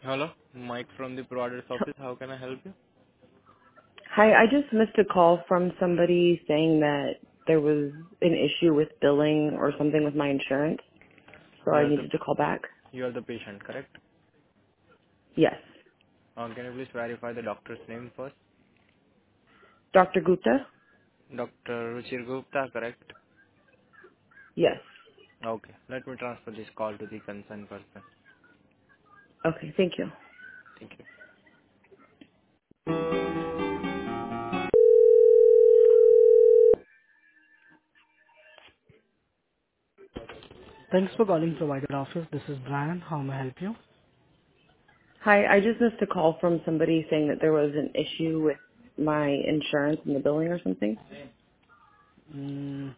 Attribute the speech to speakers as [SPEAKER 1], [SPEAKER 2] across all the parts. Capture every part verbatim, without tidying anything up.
[SPEAKER 1] Hello, Mike from the provider's office. How can I help you?
[SPEAKER 2] Hi, I just missed a call from somebody saying that there was an issue with billing or something with my insurance, so
[SPEAKER 1] You
[SPEAKER 2] I
[SPEAKER 1] are the
[SPEAKER 2] needed to call back.
[SPEAKER 1] you are the patient, correct?
[SPEAKER 2] Yes.
[SPEAKER 1] Uh, can you please verify the doctor's name first?
[SPEAKER 2] Doctor Gupta?
[SPEAKER 1] Doctor Ruchir Gupta, correct?
[SPEAKER 2] Yes.
[SPEAKER 1] Okay. Let me transfer this call to the concerned person.
[SPEAKER 2] Okay, thank you.
[SPEAKER 1] Thank you. Thanks for calling provider office. This is Brian. How may I help you?
[SPEAKER 2] Hi, I just missed a call from somebody saying that there was an issue with my insurance and the billing or something.
[SPEAKER 1] Mm,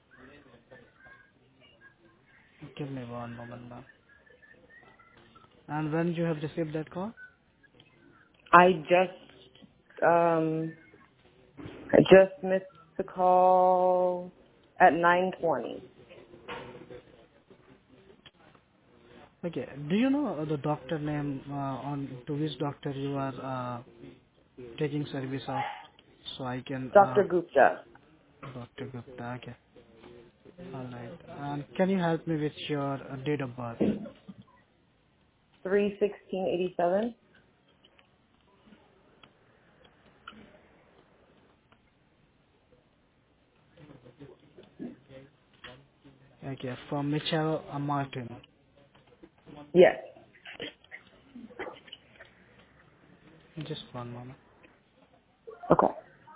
[SPEAKER 1] give me one moment, ma'am. And when you have received that call?
[SPEAKER 2] I just, um, I just missed the call at nine twenty.
[SPEAKER 1] Okay. Do you know uh, the doctor name uh, on to which doctor you are uh, taking service of? So I can uh,
[SPEAKER 2] Doctor Gupta,
[SPEAKER 1] Doctor Gupta. Okay. All right. And can you help me with your uh, date of birth?
[SPEAKER 2] three sixteen eighty seven.
[SPEAKER 1] Okay, from Michelle uh, Martin.
[SPEAKER 2] Yes.
[SPEAKER 1] Just one moment.
[SPEAKER 2] Okay.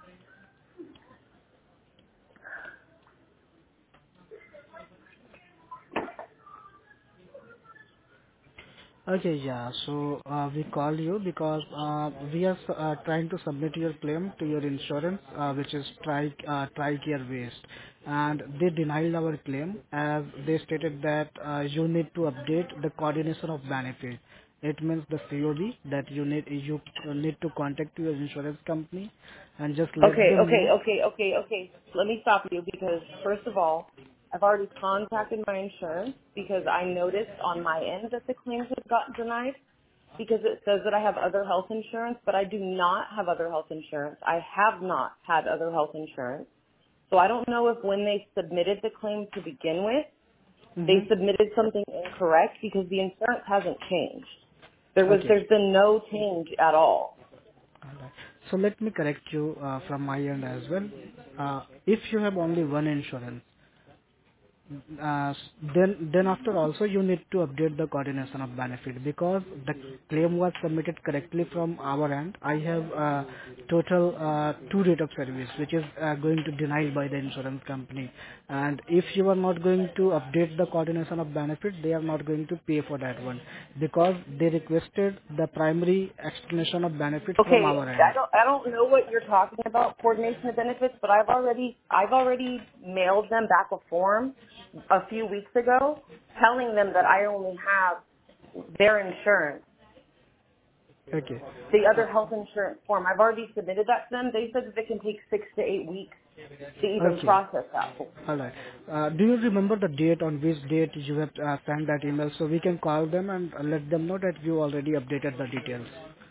[SPEAKER 1] Okay, yeah. So uh, we call you because uh, we are uh, trying to submit your claim to your insurance, uh, which is Tri uh, Tricare Waste, and they denied our claim as they stated that uh, you need to update the coordination of benefit. It means the C O B that you need you need to contact your insurance company and just let
[SPEAKER 2] Okay,
[SPEAKER 1] them
[SPEAKER 2] okay,
[SPEAKER 1] know.
[SPEAKER 2] okay, okay, okay. Let me stop you because first of all, I've already contacted my insurance because I noticed on my end that the claims had gotten denied because it says that I have other health insurance, but I do not have other health insurance. I have not had other health insurance. So I don't know if when they submitted the claim to begin with, they
[SPEAKER 1] Mm-hmm.
[SPEAKER 2] submitted something incorrect because the insurance hasn't changed. There was,
[SPEAKER 1] Okay.
[SPEAKER 2] there's been no change at all.
[SPEAKER 1] Alright. So let me correct you uh, from my end as well. Uh, if you have only one insurance, uh, then then after also you need to update the coordination of benefit because the claim was submitted correctly from our end. I have uh, total uh, two rate of service which is uh, going to denied by the insurance company, and if you are not going to update the coordination of benefit, they are not going to pay for that one because they requested the primary explanation of benefit from
[SPEAKER 2] Okay,
[SPEAKER 1] our
[SPEAKER 2] I
[SPEAKER 1] end.
[SPEAKER 2] don't I don't know what you're talking about, coordination of benefits, but I've already I've already mailed them back a form a few weeks ago telling them that I only have their insurance,
[SPEAKER 1] Okay.
[SPEAKER 2] the
[SPEAKER 1] Uh,
[SPEAKER 2] other health insurance form. I've already submitted that to them. They said that it can take six to eight weeks to even
[SPEAKER 1] Okay.
[SPEAKER 2] process that form.
[SPEAKER 1] All right. Uh, do you remember the date on which date you have uh, sent that email so we can call them and uh, let them know that you already updated the details?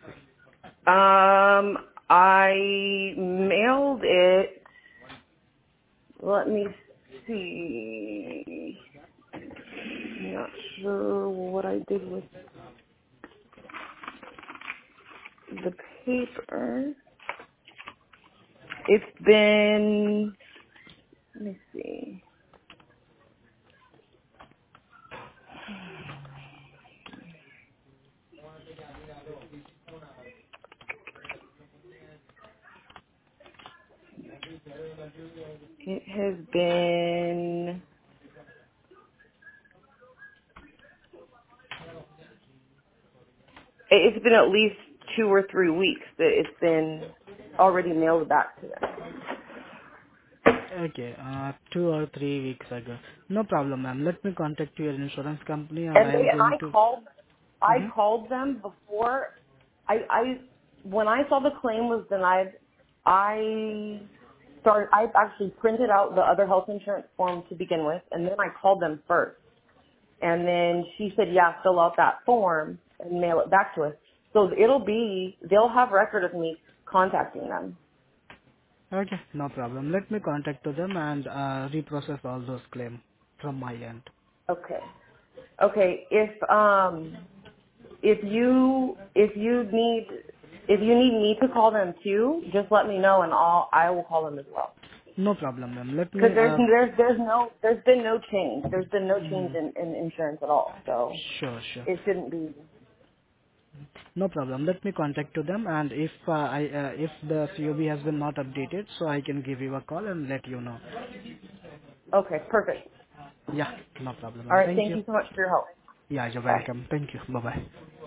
[SPEAKER 2] Um, I mailed it. Let me see. I'm not sure what I did with the paper. It's been, let me see. It has been, it's been at least two or three weeks that it's been already mailed back to them.
[SPEAKER 1] Okay, uh, two or three weeks ago. No problem, ma'am. Let me contact your insurance company and
[SPEAKER 2] And
[SPEAKER 1] I
[SPEAKER 2] they,
[SPEAKER 1] am
[SPEAKER 2] and
[SPEAKER 1] going
[SPEAKER 2] I
[SPEAKER 1] to...
[SPEAKER 2] called, I
[SPEAKER 1] Mm-hmm.
[SPEAKER 2] called them before, I, I, when I saw the claim was denied, I started, I actually printed out the other health insurance form to begin with, and then I called them first. And then she said, yeah, fill out that form and mail it back to us. So it'll be, they'll have record of me contacting them.
[SPEAKER 1] Okay, no problem. Let me contact to them and uh, reprocess all those claims from my end.
[SPEAKER 2] Okay. Okay. If, um, if you, if you need, if you need me to call them too, just let me know and I'll, I will call them as well.
[SPEAKER 1] No problem, ma'am. Let
[SPEAKER 2] Because
[SPEAKER 1] me,
[SPEAKER 2] there's,
[SPEAKER 1] uh,
[SPEAKER 2] there's, there's no, there's been no change. There's been no change
[SPEAKER 1] mm,
[SPEAKER 2] in, in insurance at all. So
[SPEAKER 1] sure, sure.
[SPEAKER 2] it shouldn't be.
[SPEAKER 1] No problem. Let me contact to them, and if uh, I uh, if the C O B has been not updated, so I can give you a call and let you know.
[SPEAKER 2] Okay. Perfect.
[SPEAKER 1] Yeah, no problem,
[SPEAKER 2] All
[SPEAKER 1] ma'am.
[SPEAKER 2] right.
[SPEAKER 1] Thank
[SPEAKER 2] Thank
[SPEAKER 1] you.
[SPEAKER 2] you so much for your help.
[SPEAKER 1] Yeah, you're
[SPEAKER 2] Bye.
[SPEAKER 1] welcome. Thank you. Bye bye.